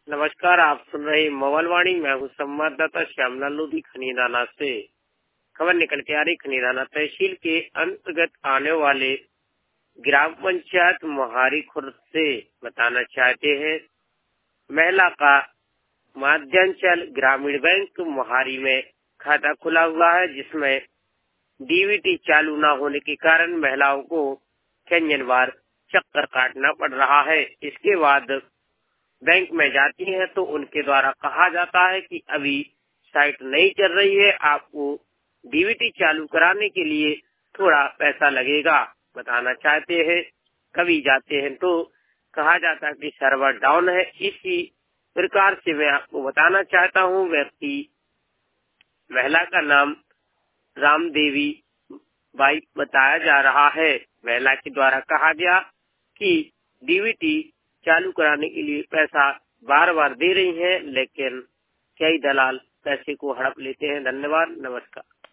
नमस्कार, आप सुन रहे हैं मोबाइल वाणी। मैं हूँ संवाददाता श्यामलाल लोधी खनीदाना से। खबर निकल के आ रही खनीदाना तहसील के अंतर्गत आने वाले ग्राम पंचायत मोहारी खुर्द से बताना चाहते हैं। महिला का मध्यांचल ग्रामीण बैंक मोहारी में खाता खुला हुआ है, जिसमें डीबीटी चालू न होने के कारण महिलाओं को कई बार चक्कर काटना पड़ रहा है। इसके बाद बैंक में जाती हैं तो उनके द्वारा कहा जाता है कि अभी साइट नहीं चल रही है, आपको डीबीटी चालू कराने के लिए थोड़ा पैसा लगेगा। बताना चाहते हैं, कभी जाते हैं तो कहा जाता है कि सर्वर डाउन है। इसी प्रकार से मैं आपको बताना चाहता हूँ। व्यक्ति महिला का नाम रामदेवी बाई बताया जा रहा है। महिला के द्वारा कहा गया कि डीबीटी चालू कराने के लिए पैसा बार बार दे रही हैं, लेकिन कई दलाल पैसे को हड़प लेते हैं। धन्यवाद, नमस्कार।